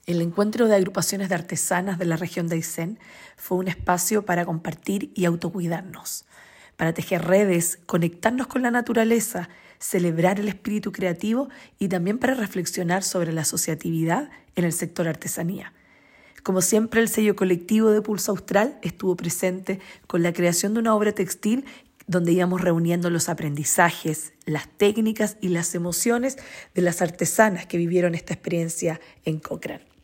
El encuentro de agrupaciones de artesanas de la región de Aysén fue un espacio para compartir y autocuidarnos, para tejer redes, conectarnos con la naturaleza, celebrar el espíritu creativo y también para reflexionar sobre la asociatividad en el sector artesanía. Como siempre, el sello colectivo de Pulso Austral estuvo presente con la creación de una obra textil donde íbamos reuniendo los aprendizajes, las técnicas y las emociones de las artesanas que vivieron esta experiencia en Cochrane.